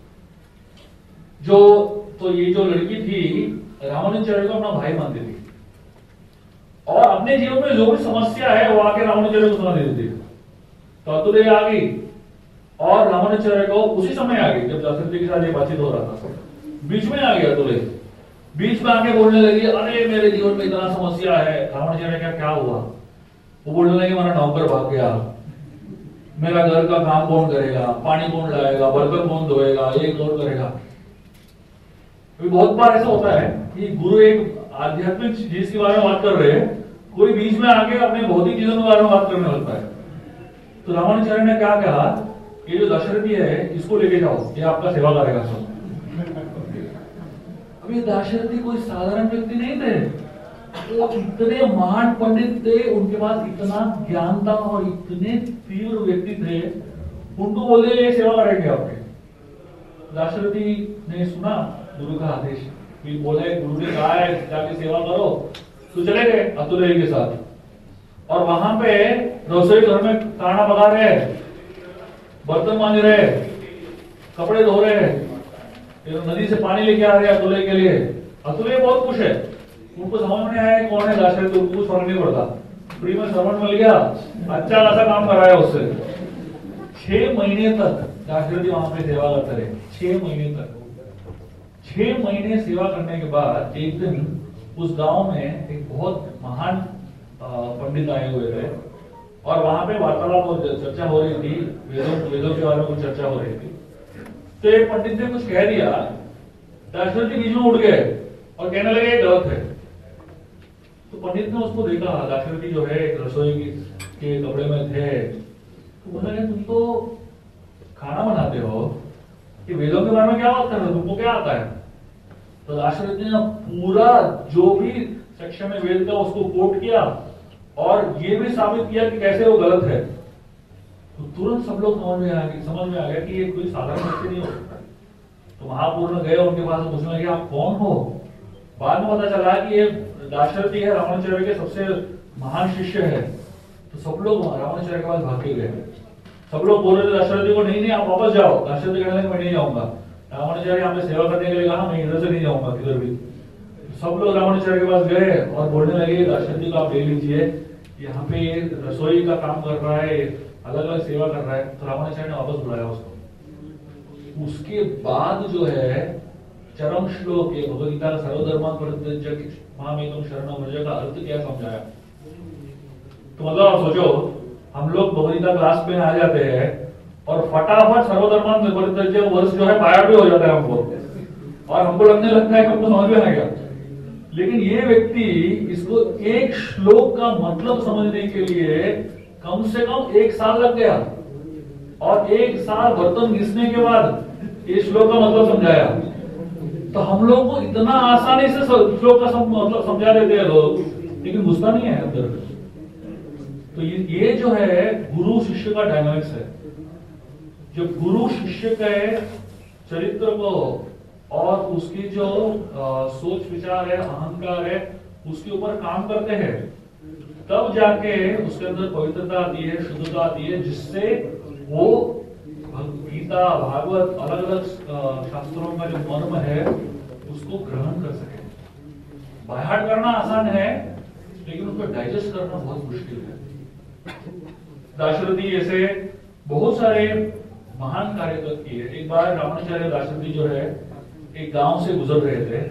जो तो ये जो लड़की थी रामानुचार्य को अपना भाई मानती थी और अपने जीवन में जो भी समस्या है वो आके रामानुचार्य को सुना देती थी। तो अतुलाई आ गई और रामानुचार्य को उसी समय आ गई जब दाशरथी के साथ ये बातचीत हो रहा था। बीच में आ गया अतुलाई, बीच में आके बोलने लगी अरे मेरे जीवन में इतना समस्या है। रामानुचार्य क्या क्या हुआ। वो बोलने लगे मेरा नौकर भाग गया, मेरा घर का काम कौन करेगा, पानी कौन लाएगा, बर्तन कौन धोएगा, ये कौन करेगा। अभी बहुत बार ऐसा होता है कि गुरु एक आध्यात्मिक चीज के बारे में बात कर रहे हैं, कोई बीच में आके अपने भौतिक चीजों के बारे में बात करने लगता है। तो रामानुजाचार्य ने क्या कहा, ये जो दाशरथी है इसको लेके जाओ, ये आपका सेवा करेगा सब। अभी दाशरथी कोई साधारण व्यक्ति नहीं थे, वो इतने महान पंडित थे, उनके पास इतना ज्ञान था और इतने तीव्र व्यक्ति थे, उनको बोले ये सेवा करेंगे आपके। दाशरथी ने सुना गुरु का आदेश, भी बोले गुरु ने कहा है जाके सेवा करो, तो चले गए अतुलय के साथ। और वहां पे रसोई घर में खाना पका रहे, बर्तन मांज रहे, कपड़े धो रहे, नदी से पानी लेके आ रहे अतुलय के लिए। अतुलय बहुत खुश है, उनको समझ में आया कौन है दाशरथी, उनको कुछ फर्क नहीं पड़ता, फ्री में श्रवण मिल गया, अच्छा खासा काम कराया उससे। छह महीने तक दाशरथी वहां पे सेवा करते रहे, छह महीने तक। छह महीने सेवा करने के बाद एक दिन उस गांव में एक बहुत महान पंडित आए हुए थे और वहां पे वार्तालाप और चर्चा हो रही थी, वेदों वेदों के बारे में कुछ चर्चा हो रही थी। तो एक पंडित ने कुछ कह दिया, दाशरथी बीच में उठ गए और कहने लगे गलत है। तो पंडित ने उसको देखा, दाशरथी जो है एक रसोई के कपड़े में थे, तो बोला तुम तो खाना बनाते हो, कि वेदों के बारे में क्या बात कर रहे हो, तुमको क्या आता है? तो दाशरथी ने पूरा जो भी सेक्शन है वेद का उसको कोट किया और ये भी साबित किया कि कैसे वो गलत है। तो तुरंत सब लोग समझ में आ गए समझ में आ गया कि ये कोई साधारण व्यक्ति नहीं हो सकता। तो महापूर्ण गए उनके पास, पूछने लगे आप कौन हो? बाद में पता चला कि ये दाशरथी है, रामानुजाचार्य के सबसे महान शिष्य है। तो सब लोग रामानुजाचार्य के पास भाग के गए। सब लोग बोल रहे थे दाशरथी को, नहीं नहीं आप वापस जाओ। दाशरथी कहने लगे मैं नहीं जाऊंगा। रामानुजाचार्य यहाँ पे सेवा करने के लिए कहा, मैं इधर से नहीं जाऊंगा किधर भी। सब लोग रामानुजाचार्य के पास गए और बोलने लगे दाशरथी को आप ले लीजिए, यहाँ पे ये रसोई का काम कर रहा है, अलग अलग सेवा कर रहा है। तो रामानुजाचार्य ने वापस बुलाया उसको। उसके बाद जो है चरम श्लोक ये भगवदगीता का सर्वधर्मान् परित्यज्य मामेकं शरणं व्रज का अर्थ क्या समझाया। तो मतलब आप सोचो, हम लोग भगवदगीता क्लास में आ जाते हैं और फटाफट सर्वधर्मान् परित्यज्य वर्ष जो है पाया भी हो जाता है हमको, और हमको लगने लगता है कि हमको समझ में आ गया। लेकिन ये व्यक्ति इसको एक श्लोक का मतलब समझने के लिए कम से कम एक साल लग गया, और एक साल बर्तन घिसने के बाद ये श्लोक का मतलब समझाया। तो हम लोग को इतना आसानी से श्लोक का मतलब समझा देते हैं लोग, लेकिन घुसता नहीं है अंदर। तो ये, ये जो है गुरु शिष्य का डायनामिक्स है। जो गुरु शिष्य के चरित्र को और उसकी जो आ, सोच विचार है, अहंकार है, उसके ऊपर काम करते हैं, तब जाके उसके अंदर पवित्रता आती है, शुद्धता आती है, जिससे वो गीता भागवत अलग अलग शास्त्रों का जो मर्म है उसको ग्रहण कर सके। बाहर करना आसान है, लेकिन उसको डाइजेस्ट करना बहुत मुश्किल है। दाशरथी ऐसे बहुत सारे महान कार्य तक किए। एक बार रामानुजाचार्य दाशरथी जो है एक गांव से गुजर रहे थे,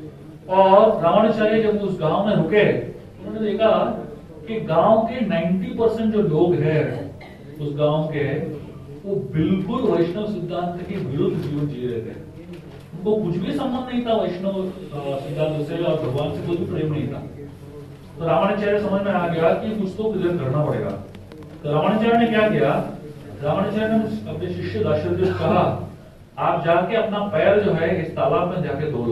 और रामानुजाचार्य जब उस गांव में रुके, उन्होंने देखा कि गांव के नब्बे परसेंट जो लोग हैं उस गांव के, वो बिल्कुल वैष्णव सिद्धांत के विरुद्ध जीवन जी रहे थे। उनको कुछ भी संबंध नहीं था वैष्णव सिद्धांत से, और भगवान से कोई भी प्रेम नहीं था। तो रामानुजाचार्य समझ में आ गया कि कुछ तो क्लियर करना पड़ेगा। तो रामानुजाचार्य ने क्या किया, रामानुजाचार्य ने अपने शिष्य दाशरथी को कहा, आप जाके अपना पैर जो है इस तालाब में जाके धो लो।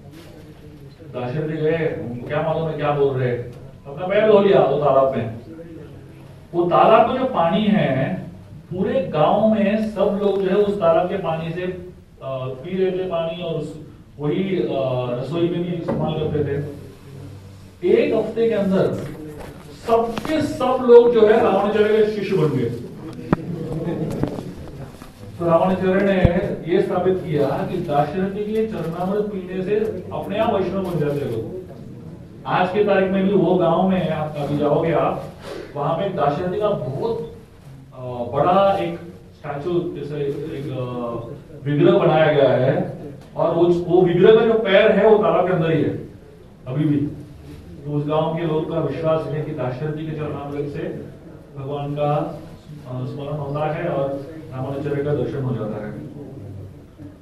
दाशरथी गए, उनको क्या मालूम है क्या बोल रहे, अपना पैर धो लिया वो तालाब में। वो तालाब का जो पानी है, पूरे गांव में सब लोग जो है उस तालाब के पानी से पी रहे थे पानी, और उस वही रसोई में भी इस्तेमाल करते थे। एक हफ्ते के अंदर सबके सब लोग जो है रामानुजाचार्य के शिष्य बन गए। तो रामानुजाचार्य ने यह स्थापित किया कि दाशरथी के चरणामृत पीने से अपने आप वैष्णव बन जाते लोग। आज के तारीख में भी वो गांव में आप अभी जाओगे, आप वहां पे दाशरथी का बहुत बड़ा एक स्टैचू जैसे एक विग्रह बनाया गया है, और वो वो विग्रह का जो पैर है वो तालाब के अंदर ही है अभी भी। तो उस गांव के लोग का विश्वास है कि दाशरथी के चरणामृत से भगवान का स्मरण होता है और रामानुजाचार्य का दर्शन हो जाता है।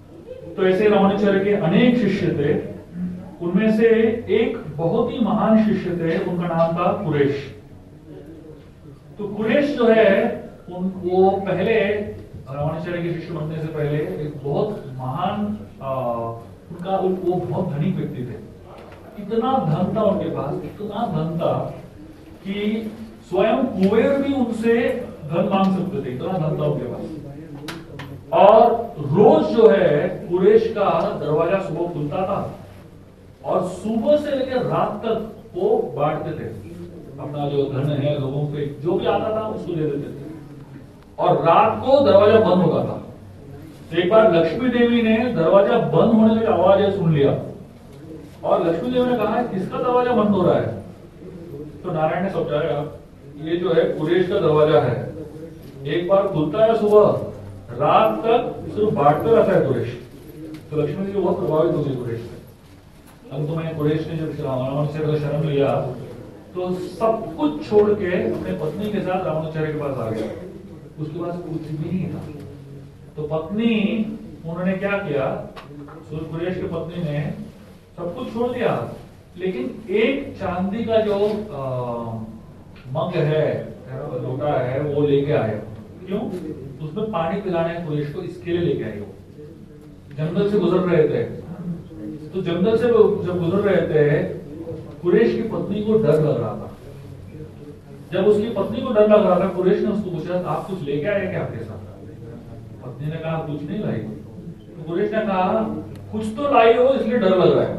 तो ऐसे रामानुजाचार्य के अनेक शिष्य थे। उनमें से एक बहुत ही महान शिष्य थे, उनका नाम था कुरेश। तो कुरेश जो है उन वो पहले रामानुजाचार्य के शिष्य बनने से पहले एक बहुत महान आ, उनका वो बहुत धनिक व्यक्ति थे। इतना धन था उनके पास, इतना धन था कि स्वयं कुबेर भी उनसे धन मांग सकते थे, इतना धन था उनके पास। और रोज जो है कुरेश का दरवाजा सुबह खुलता था और सुबह से लेकर रात तक वो बांटते थे अपना जो धन है, लोगों पे जो भी आता था उसको दे देते थे। और रात को दरवाजा बंद होता था। एक बार लक्ष्मी देवी ने दरवाजा बंद होने की आवाज सुन लिया और लक्ष्मी देवी ने कहा किसका दरवाजा बंद हो रहा है? तो नारायण ने समझाया ये जो है कुरेश का दरवाजा है, एक बार खुलता है सुबह, रात तक सिर्फ बांटते रहता है कुरेश। तो लक्ष्मी देवी बहुत प्रभावित हो गई कुरेश से। अब तो मैं कुरेश ने जब रामानुजाचार्य का शरण लिया तो सब कुछ छोड़ के अपने पत्नी के साथ रामानुजाचार्य के पास आ गया। उसके पास कुछ भी नहीं था। तो पत्नी उन्होंने क्या किया, कुरेश की पत्नी ने सब कुछ छोड़ दिया, लेकिन एक चांदी का जो आ, मग है, लोटा है, वो लेके आए। क्यों? उसमें पानी पिलाना है कुरेश को, इसके लिए लेके आए। वो जंगल से गुजर रहे थे, तो जंगल से जब गुजर रहे थे कुरेश की पत्नी को डर लग रहा था। जब उसकी पत्नी को डर लग रहा था, कुरेश ने उसको पूछा आप कुछ लेके आए क्या आपके साथ? पत्नी ने कहा कुछ नहीं लाई। तो कुरेश ने कहा कुछ तो लाई हो, इसलिए डर लग रहा है।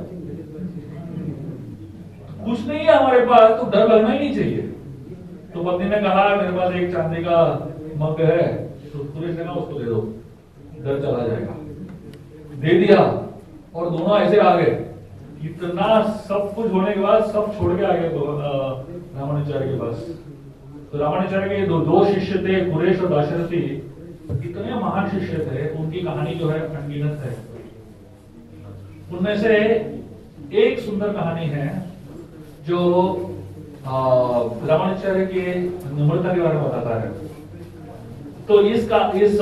कुछ नहीं है हमारे पास तो डर लगना ही नहीं चाहिए। तो पत्नी ने कहा मेरे पास एक चांदी का मग है। तो कुरेश ने कहा उसको दे दो, डर चला जाएगा। दे दिया और दोनों ऐसे आ गए। इतना सब कुछ होने के बाद सब छोड़ के आ गए रामानुजाचार्य के पास। तो रामानुजाचार्य के दो, दो शिष्य थे, कुरेश और दाशरथी। इतने महान शिष्य थे, उनकी कहानी जो है अनगिनत है। उनमें से एक सुंदर कहानी है जो रामानुजाचार्य के नम्रता के बारे में बताता है। तो इसका इस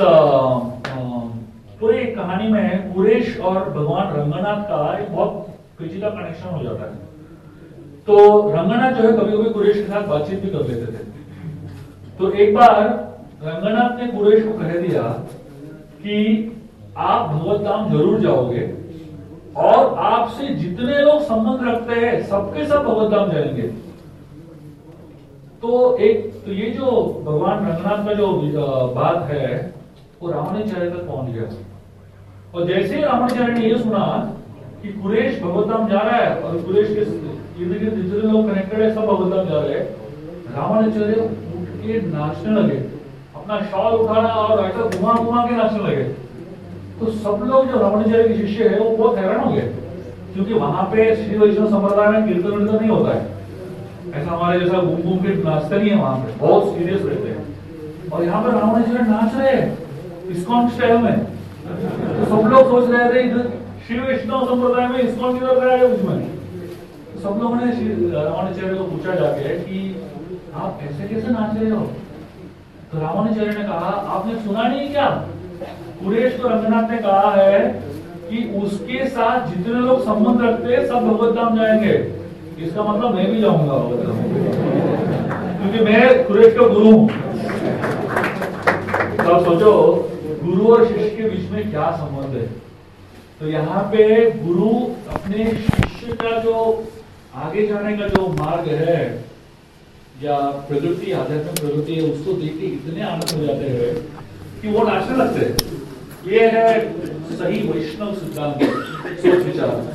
पूरे कहानी में कुरेश और भगवान रंगनाथ का एक बहुत पेचीदा कनेक्शन हो जाता है। तो रंगनाथ जो है कभी कभी कुरेश के साथ बातचीत भी कर लेते थे। तो एक बार रंगनाथ ने कुरेश को कह दिया कि आप भगवत धाम जरूर जाओगे और आपसे जितने लोग संबंध रखते हैं सबके सब भगवत धाम जाएंगे। तो एक तो ये जो भगवान रंगनाथ का जो बात है वो रामानुजाचार्य तक पहुंच गया। और जैसे ही रामानुजाचार्य ने ये सुना कि कुरेश भगवत धाम जा रहा है और कुरेश के इर्द गिर्द जितने लोग कनेक्टेड है सब भगवत धाम जा रहे हैं, रामानुजाचार्य उठ के नाचने लगे, अपना शॉल उठाना और ऐसा घुमा घुमा के नाचने लगे। तो सब लोग जो रामानुजाचार्य के शिष्य है वो बहुत हैरान हो गए, क्योंकि वहां पे श्री वैष्णव संप्रदाय में कीर्तन वीर्तन नहीं होता है, ऐसा हमारे जैसा घूम घूम के नाचते नहीं है, वहां पे बहुत सीरियस रहते हैं। और यहाँ पे रामानुजाचार्य नाच रहे हैं इस्कॉन स्टाइल में। तो सब लोग सोच रहे थे इधर श्री वैष्णव संप्रदाय में इस्कॉन किधर गया है उसमें। तो सब लोगों ने रामानुजाचार्य को पूछा जाके कि आप ऐसे कैसे नाच रहे हो? तो रामानुजाचार्य ने कहा आपने सुना नहीं क्या, कुरेश को रंगनाथ ने कहा है कि उसके साथ जितने लोग संबंध रखते हैं सब भगवत धाम जाएंगे। इसका मतलब मैं भी जाऊंगा भगवत धाम, क्योंकि मैं कुरेश का गुरु हूं। तो आप सोचो गुरु और शिष्य के बीच में क्या संबंध है। तो यहाँ पे गुरु अपने शिष्य का जो आगे जाने का जो मार्ग है या प्रगति, आध्यात्मिक प्रगति है, उसको देख के इतने आनंद हो जाते हैं कि वो नाचने लगते हैं। ये है सही वैष्णव सिद्धांत सोच विचार।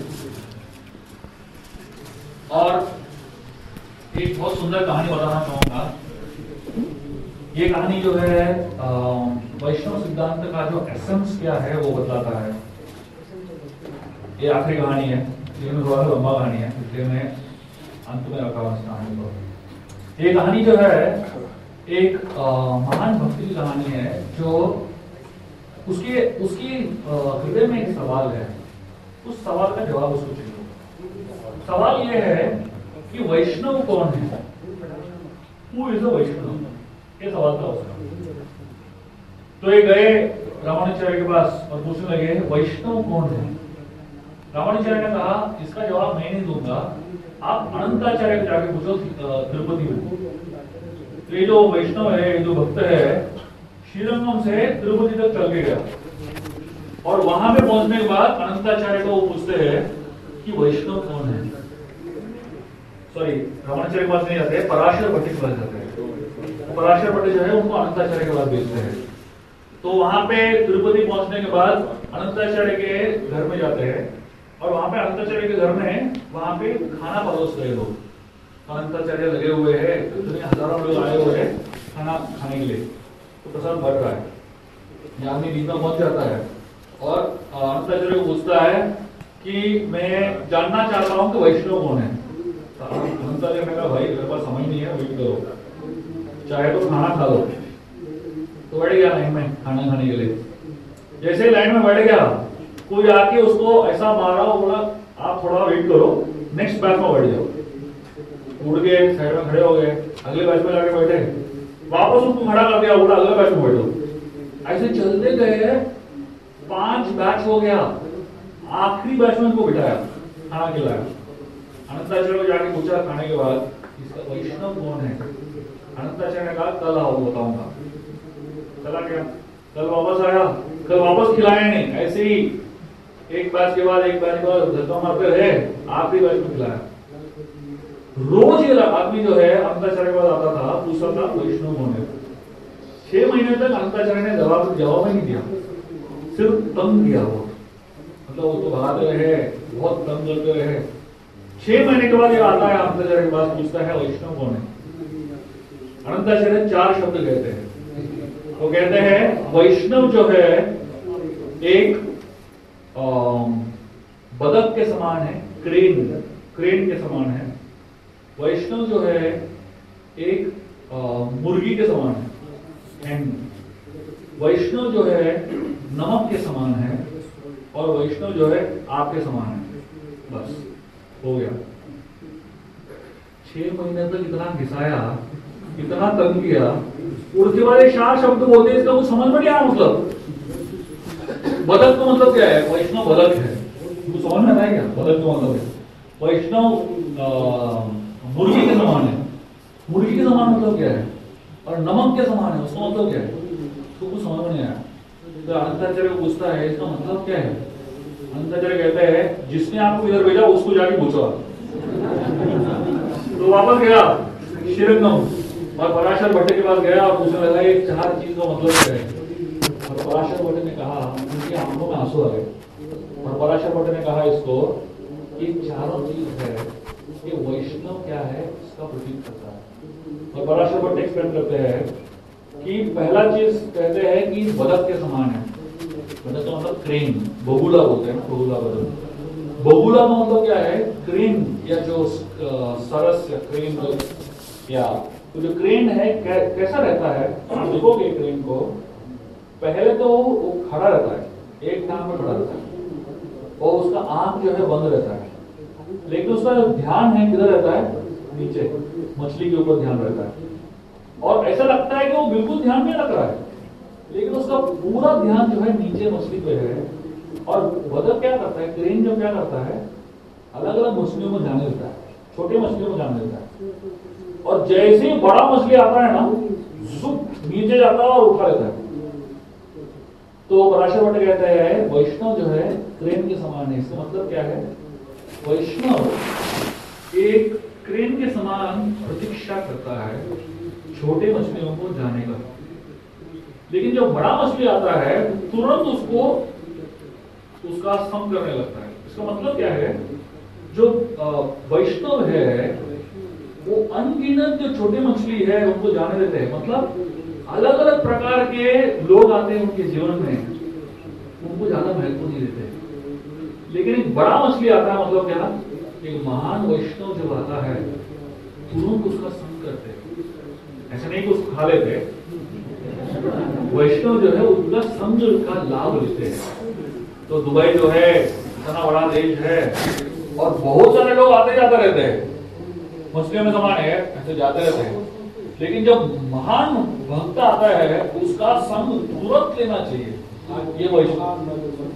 और एक बहुत सुंदर कहानी बताना चाहूंगा। ये कहानी जो है वैष्णव सिद्धांत का जो एसेंस क्या है वो बताता है। ये आखिरी कहानी है, लेकिन थोड़ा सा लंबा कहानी है, इसलिए मैं अंत में रखा हूं इस कहानी को। ये कहानी जो है एक महान भक्ति की कहानी है, जो उसके उसकी हृदय में एक सवाल है, उस सवाल का जवाब उसको चाहिए। सवाल ये है कि वैष्णव कौन है, हु इज अ वैष्णव, ये सवाल था उसका। तो ये गए रामानुजाचार्य के पास और पूछने लगे वैष्णव कौन है। रामानुजाचार्य ने कहा इसका जवाब मैं नहीं दूंगा, आप अनंताचार्य को जाके पूछो तिरुपति में। तो ये जो वैष्णव है, ये जो भक्त है, श्रीरंगम से तिरुपति तक चल के गया और वहां पे पहुंचने के बाद अनंताचार्य को वो पूछते हैं कि वैष्णव कौन है। सॉरी, रामानुजाचार्य के पास नहीं जाते, पराशर भट्ट के पास जाते हैं। पराशर भट्ट जो है उनको अनंताचार्य के पास भेजते हैं। तो वहां पे तिरुपति पहुंचने के बाद अनंताचार्य के घर में जाते हैं और वहां पे अनंताचार्य के घर में वहां पे खाना परोस रहे लोग। अनंताचार्य लगे हुए हैं, इतने हजारों लोग आए हुए हैं खाना खाने के लिए, तो प्रसाद बढ़ रहा है। आदमी बीच में पहुंच जाता है और अनंताचार्य को पूछता है कि मैं जानना चाहता हूं कि वैष्णव कौन है। अनंताचार्य ने कहा भाई मेरे पास समय नहीं है, वेट करो, चाहे तो खाना खा लो। तो बैठ गया लाइन में खाना खाने के लिए। जैसे लाइन में बैठ गया, कोई आके उसको ऐसा मारा, बोला आप थोड़ा वेट करो, नेक्स्ट बैच में बैठ जाओ। उड़ गए, साइड में खड़े हो गए, अगले बैच में जाके बैठे, वापस उसको खड़ा कर दिया, बोला अगले बैच में बैठो। ऐसे चलते गए, पांच बैच हो गया, आखिरी बैच में उनको बिठाया, खाना खिलाया। अनंताचार्य को जाके पूछा खाने के बाद इसका वैष्णव कौन है। अनंताचार्य ने कहा कल आओ बताऊंगा। चला गया, कल वापस आया, कल वापस खिलाया नहीं, ऐसे ही एक बैच के बाद एक बैच के बाद धक्का मारते रहे, आखिरी बैच में खिलाया। रोज ये आदमी जो है अनंताचार्य के पास आता था, पूछता था वैष्णव कौन है। छह महीने तक अनंताचार्य ने जवाब जवाब ही नहीं दिया, सिर्फ तंग किया वो, मतलब वो तो भागते रहे, बहुत तंग करते रहे। छह महीने के बाद ये आता है अनंताचार्य के पास, पूछता है वैष्णव कौन है। अनंताचार्य चार शब्द कहते हैं। वो कहते हैं वैष्णव जो है एक बदक के समान है, क्रेन क्रेन के समान है। वैष्णव जो है एक आ, मुर्गी के समान है, एंड वैष्णव जो है नमक के समान है, और वैष्णव जो है आपके समान है। बस हो गया। छह महीने तक इतना घिसाया, इतना तंग किया, उसके बाद चार शब्द बोलते हैं, इसका कुछ समझ में नहीं आया। मतलब बदक का मतलब क्या है? वैष्णव बदक है, कुछ समझ में आता है क्या? बदक का मतलब है वैष्णव मुर्गी के समान है। मुर्गी के समान मतलब क्या है? और नमक के समान है, उसका मतलब क्या है? तो कुछ समझ में नहीं आया। तो अनंताचार्य को पूछता है इसका मतलब क्या है? अनंताचार्य कहते हैं जिसने आपको इधर भेजा उसको जाके पूछो। तो वापस गया श्रीरंगम और पराशर भट्ट के पास गया और पूछने लगा ये चार चीज का मतलब क्या है। और पराशर भट्ट ने कहा, उनकी आंखों में आंसू आ गए, और पराशर भट्ट ने कहा इसको कि चारों चीज है कि वैष्णव क्या है इसका प्रतीक करता है। और पराशर भट्ट एक्सप्लेन करते हैं कि पहला चीज कहते हैं कि बदक के समान है। बदक का मतलब क्रेन, बगुला बोलते हैं, बगुला बदक। बगुला का मतलब क्या है? क्रेन या जो सरस या क्रेन या तो जो क्रेन है कै, कैसा रहता है? आप देखोगे क्रेन को, पहले तो वो खड़ा रहता है, एक टांग में खड़ा रहता है और उसका आंख जो है बंद रहता है, लेकिन उसका जो ध्यान है किधर रहता है? नीचे, मछली के ऊपर ध्यान रहता है। और ऐसा लगता है कि वो बिल्कुल ध्यान नहीं रख रहा है, लेकिन उसका पूरा ध्यान जो है नीचे मछली पे है। और बदक क्या करता है? क्रेन जो क्या करता है, अलग अलग मछलियों को जाने देता है, छोटे मछलियों को जाने देता है, और जैसे ही बड़ा मछली आता है ना, सुप नीचे जाता है और उठा लेता है। तो पराशर भट्ट कहते हैं वैष्णव जो है क्रेन के समान है। इसका मतलब क्या है? वैष्णव एक क्रेन के समान प्रतीक्षा करता है छोटे मछलियों को जाने का, लेकिन जब बड़ा मछली आता है तुरंत उसको उसका सम करने लगता है। इसका मतलब क्या है? जो वैष्णव है वो अनगिनत जो छोटे मछली है उनको जाने देते हैं। मतलब अलग अलग प्रकार के लोग आते हैं उनके जीवन में, उनको ज्यादा महत्व नहीं देते। लेकिन एक बड़ा मछली आता है, मतलब क्या? एक महान वैष्णव जब आता है तुरंत उसका संग करते हैं। ऐसा नहीं कि उसको खा लेते, वैष्णव जो है उसका संग का लाभ लेते हैं। तो दुबई जो है इतना बड़ा देश है और बहुत सारे लोग आते जाते रहते हैं, मछलियों में समान है, ऐसे जाते रहते हैं। लेकिन जब महान भक्त आता है उसका संग तुरंत लेना चाहिए। ये वैष्णव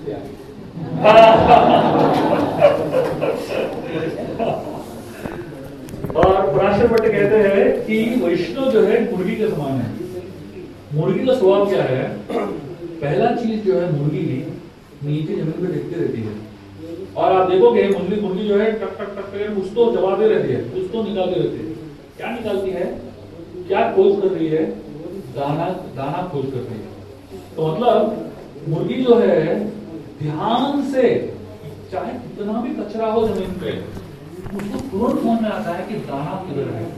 और पराशर भट्ट कहते हैं कि वैष्णव जो है मुर्गी के समान है। मुर्गी का स्वभाव क्या है? पहला चीज जो है मुर्गी नीचे जमीन पे देखती रहती है और आप देखोगे मुर्गी मुर्गी जो है टक टक टक करके कुछ तो चबाते रहती है, कुछ तो निकालती रहती है। क्या निकालती है? क्या खोज कर रही है? दाना दाना खोज कर रही है। तो मतलब मुर्गी जो है ध्यान से, चाहे कितना भी कचरा हो जमीन पे, उसको तुरंत समझ में आता है कि दाना किधर है।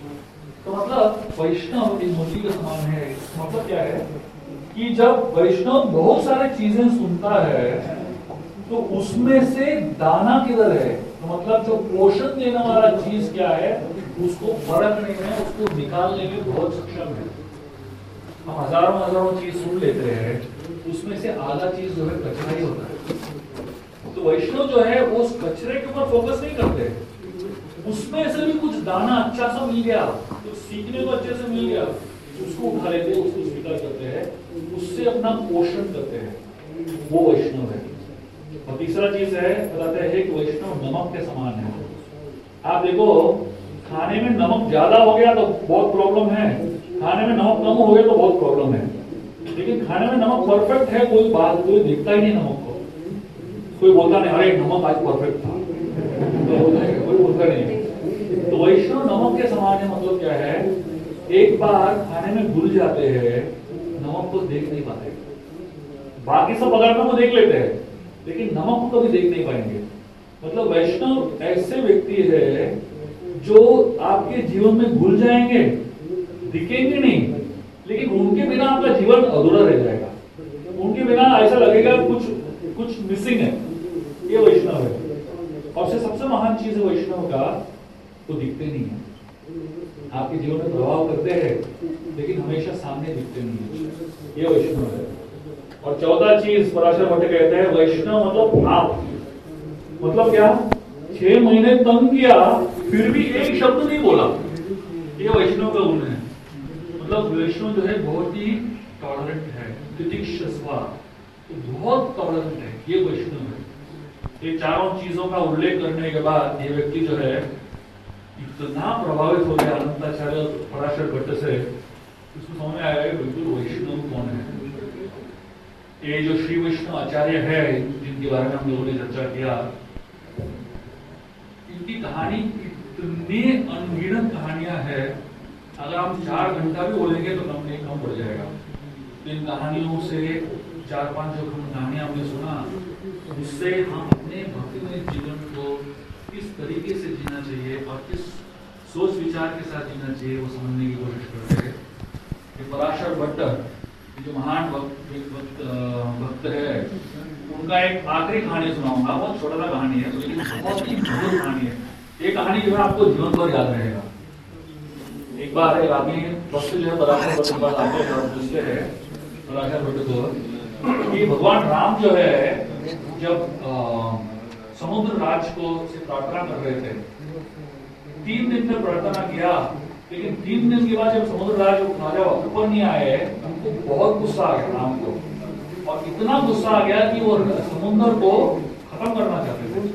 तो मतलब वैष्णव इस मुर्गी के समान है। मतलब क्या है कि जब वैष्णव बहुत सारी चीजें सुनता है तो उसमें से दाना किधर है, तो मतलब जो पोषण देने वाला चीज क्या है उसको परखने में, उसको निकालने में बहुत सक्षम है। हम हजारों हजारों चीज सुन लेते हैं, उसमें से आधा चीज जो है कचरा ही होता है। तो वैष्णव जो है वो उस कचरे के ऊपर फोकस नहीं करते, उसमें से भी कुछ दाना अच्छा सा मिल गया, कुछ सीखने को अच्छे से मिल गया, उसको उठा लेते हैं, उसको स्वीकार करते हैं, उससे अपना पोषण करते हैं, वो वैष्णव है। और तीसरा चीज है, बताते हैं कि वैष्णव नमक के समान है। आप देखो खाने में नमक ज्यादा हो गया तो बहुत प्रॉब्लम है, खाने में नमक कम हो गया तो बहुत प्रॉब्लम है। लेकिन खाने में नमक परफेक्ट है, कोई बात कोई देखता ही नहीं नमक को, कोई बोलता नहीं अरे नमक आज परफेक्ट था, कोई बोलता नहीं। तो वैष्णव नमक के समान है। मतलब क्या है, एक बार खाने में घुल जाते हैं, नमक को देख नहीं पाते। बाकी सब पदार्थों को देख लेते हैं लेकिन नमक को कभी देख नहीं पाएंगे। मतलब वैष्णव ऐसे व्यक्ति है जो आपके जीवन में घुल जाएंगे, दिखेंगे नहीं, लेकिन उनके बिना आपका जीवन अधूरा रह जाएगा। उनके बिना ऐसा लगेगा कुछ कुछ मिसिंग है। ये वैष्णव है। और सबसे महान चीज है वैष्णव का, तो दिखते नहीं है, आपके जीवन में प्रभाव करते हैं लेकिन हमेशा सामने दिखते नहीं है। ये वैष्णव है। और चौथा चीज पराशर भट्ट कहते हैं वैष्णव मतलब आप, मतलब क्या, छह महीने तंग किया फिर भी एक शब्द नहीं बोला, ये वैष्णव का गुण है। मतलब वैष्णव जो है बहुत ही टॉलरेंट है, तितिक्षस्वा, बहुत टॉलरेंट है, ये वैष्णव है। ये चारों चीजों का उल्लेख करने के बाद ये व्यक्ति जो है इतना प्रभावित हो गया अनंताचार्य पराशर भट्ट से, उसको समझ में आया बिल्कुल वैष्णव कौन है। ये जो श्री वैष्णव आचार्य है जिनके बारे में हम लोगों ने चर्चा किया, इनकी कहानी इतनी अनगिनत कहानियां हैं, अगर हम चार घंटा भी बोलेंगे तो कम नहीं कम पड़ जाएगा। इन कहानियों से चार पांच जो कहानियां हमने सुना, उससे हम अपने भक्तिमय जीवन को किस तरीके से जीना चाहिए और किस सोच विचार के साथ जीना चाहिए वो समझने की कोशिश करते हैं। ये पराशर भट्ट जो महान भक्त भक्त है, उनका एक आखिरी कहानी सुनाऊंगा। बहुत छोटा सा कहानी है लेकिन बहुत ही मधुर कहानी है। ये कहानी जो है आपको जीवन भर याद रहेगा। एक बार एक आदमी भक्त जो है पराशर भट्ट के पास आते हैं और पूछते हैं पराशर भट्ट को कि भगवान राम जो है जब आ, समुद्र राज को से प्रार्थना कर रहे थे, तीन दिन तक प्रार्थना किया, लेकिन तीन दिन के बाद जब समुद्र राज राजा ऊपर नहीं आए, उनको बहुत गुस्सा आ गया राम को, और इतना गुस्सा आ गया कि वो समुद्र को खत्म करना चाहते थे।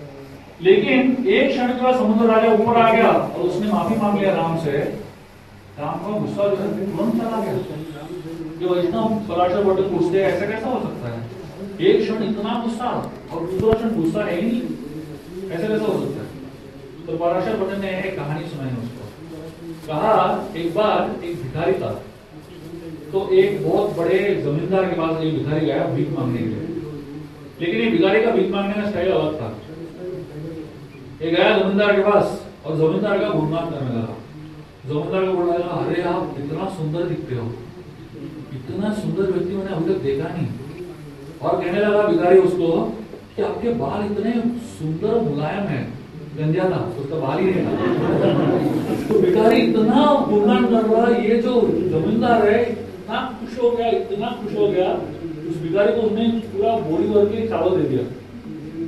लेकिन एक क्षण के बाद समुद्र राजा ऊपर आ गया और उसने माफी मांग लिया राम से। राम का गुस्सा जो है तुरंत चला गया। जो वैष्णव पराशर भट्ट पूछते हैं ऐसा कैसा हो सकता है, एक क्षण इतना गुस्सा और दूसरा क्षण गुस्सा है ही नहीं, ऐसा कैसा हो सकता है। तो पराशर भट्ट ने एक कहानी सुनाई उसको, कहा एक बार एक भिखारी था, तो एक बहुत बड़े जमींदार के पास एक भिखारी गया भीख मांगने के लिए। लेकिन ये भिखारी का भीख मांगने का स्टाइल अलग था। ये गया जमींदार के पास और जमींदार का गुणगान करने लगा। जमींदार को बोलने लगा, अरे आप इतना सुंदर दिखते हो, इतना सुंदर व्यक्ति मैंने अभी तक देखा नहीं। और कहने लगा भिखारी उसको कि आपके बाल इतने सुंदर मुलायम है। गंजा था, उसका बाल ही नहीं था। तो भिखारी इतना गुणगान कर रहा, ये जो जमींदार है इतना खुश हो गया, इतना खुश हो गया, उस भिखारी को उसने पूरा बोरी भर के चावल दे दिया।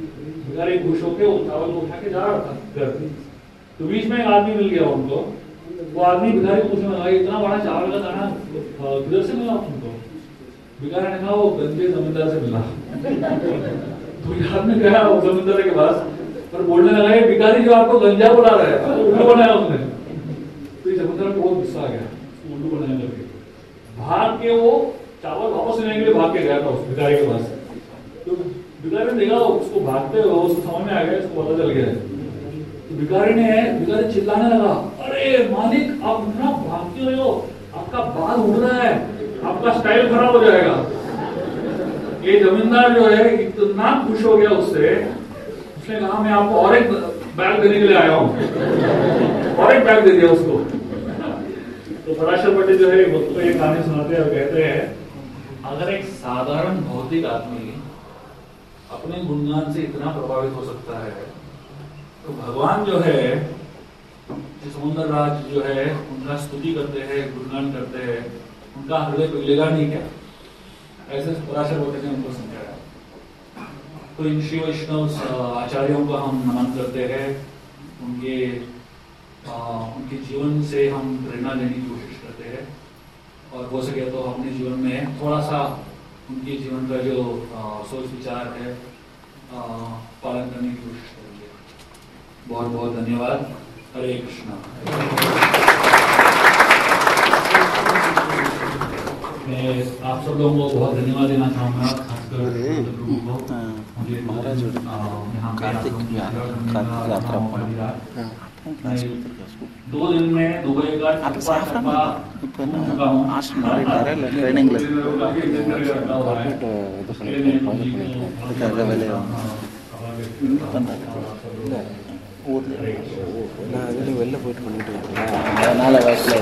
भिखारी खुश होकर वो चावल को उठा के जा रहा था घर। तो बीच में एक आदमी मिल गया उनको, वो आदमी भिखारी को पूछने लगा इतना बड़ा चावल का दाना किधर से मिला तुमको? भिखारी ने कहा वो गंदे जमींदार से मिला। तो याद में गया वो जमींदार के पास और बोलने लगा ये भिखारी जो आपको गंजा बुला रहा है उल्लू बनाया उसने। तो ये जमींदार को बहुत गुस्सा आ गया उल्लू बनाने लगे, भाग के वो चावल वापस लेने के लिए भाग के गया था उस भिखारी के पास। तो भिखारी ने देखा उसको भागते हुए उसको समझ में आ गया, उसको पता चल गया। तो भिखारी ने भिखारी चिल्लाने लगा अरे मालिक आप इतना भागते हो, आपका बाल उड़ रहा है, आपका स्टाइल खराब हो जाएगा। ये जमींदार जो है इतना खुश हो गया उससे, उसने कहा मैं आपको और एक बैग देने के लिए आया हूँ, और एक बैग दे दिया उसको। तो पराशर पटेल जो है वक्त को ये कहानी सुनाते हैं और कहते हैं अगर एक साधारण भौतिक आदमी अपने गुणगान से इतना प्रभावित हो सकता है तो भगवान जो है समुद्र राज जो है उनका स्तुति करते हैं, गुणगान करते हैं, उनका हृदय पिघलेगा नहीं क्या? ऐसे पराशर पटेल ने उनको समझाया। तो इन श्री वैष्णव आचार्यों को हम नमन करते हैं, उनके आ, उनके जीवन से हम प्रेरणा लेने की कोशिश करते हैं और हो सके तो अपने जीवन में थोड़ा सा उनके जीवन का जो आ, सोच विचार है आ, पालन करने की कोशिश करेंगे। बहुत बहुत धन्यवाद। हरे कृष्णा। मैं आप सब लोगों को बहुत धन्यवाद देना चाहूँगा, खासकर मुझे महाराज कार्तिक यात्रा दो दिन में दुबई का चप्पा चप्पा चुका हूँ। ट्रेनिंग நான் வெளில போயிட்டு பண்ணிட்டு இருக்கேன், அதனால் வயசில்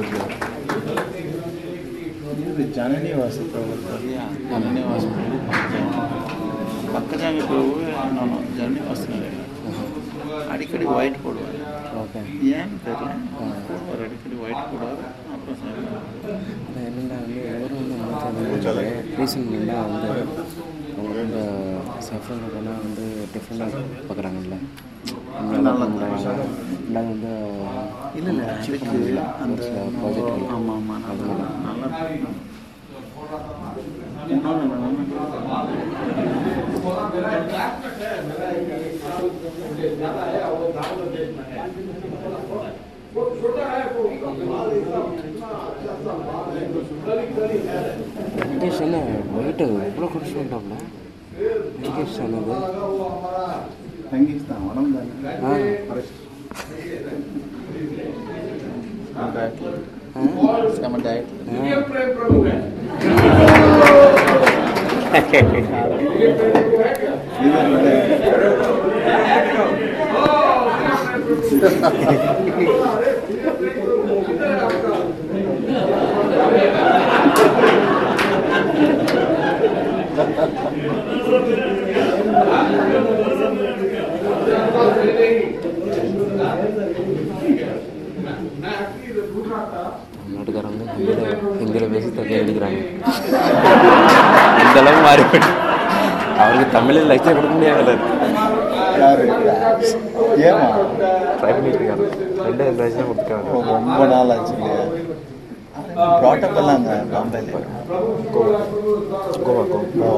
இது ஜனனி வாசத்தை ஜனனி வாசம் பக்கஜாமி போய் நான் ஜனனி வாசம் அடிக்கடி ஒயிட் போடுவார். ஓகே ஏன்னு தெரியல, ஒரு அடிக்கடி ஒயிட் போடுவார். அப்புறம் என்னென்னா வந்து எவரும் வந்து மாற்ற ரீசன் என்னென்னா வந்து அவங்க வந்து சஃபரில் போனால் வந்து டிஃப்ரெண்டாக பார்க்குறாங்கல்ல, நாங்கள் வந்து இல்லை இல்லை அதுக்கு அந்த ப்ராஜெக்ட். ஆமாம் ஆமாம் அது நல்லா வெங்கடேஷ் என்ன வெயிட்டு எவ்வளோ குறைச்சி வந்தாப்புல? வெங்கடேஷ் சொன்னது வெங்கடேஷ் தான் உடம்பு தானே. ஆ நம்ம டயட் நாட்டுக்காரங்க ஹிந்தியில் ஹிந்தியில் பேசி தக்க எடுக்கிறாங்க. இந்த அளவு மாறிவிட்டு அவருக்கு தமிழில் லட்சம் கொடுக்க முடியாது. ஏமா ட்ரை பண்ணிட்டுருக்காரு, ரெண்டு ரெண்டு லட்சம் கொடுத்துருக்காங்க. ரொம்ப நாள் ஆச்சு இல்லையா? ப்ராடக்ட் எல்லாம் அங்கே பாம்பேல Goa Goa Goa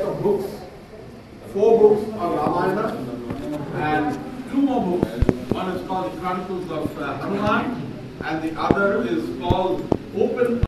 Four books of Ramayana and two more books. One is called The Chronicles of uh, Hanuman and the other is called Open